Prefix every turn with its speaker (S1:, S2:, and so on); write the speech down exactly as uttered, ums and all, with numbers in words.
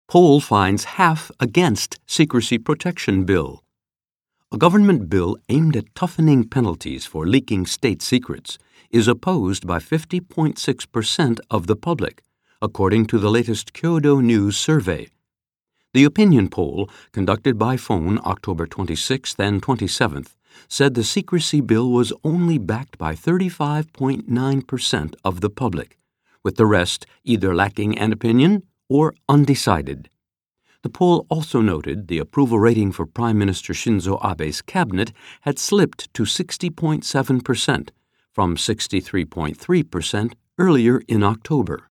S1: Poll finds half against secrecy protection bill. A government bill aimed at toughening penalties for leaking state secrets is opposed by fifty point six percent of the public, according to the latest Kyodo News survey. The opinion poll, conducted by phone October twenty-sixth and twenty-seventh, said the secrecy bill was only backed by thirty-five point nine percent of the public, with the rest either lacking an opinion or undecided. The poll also noted the approval rating for Prime Minister Shinzo Abe's cabinet had slipped to sixty point seven percent from sixty-three point three percent earlier in October.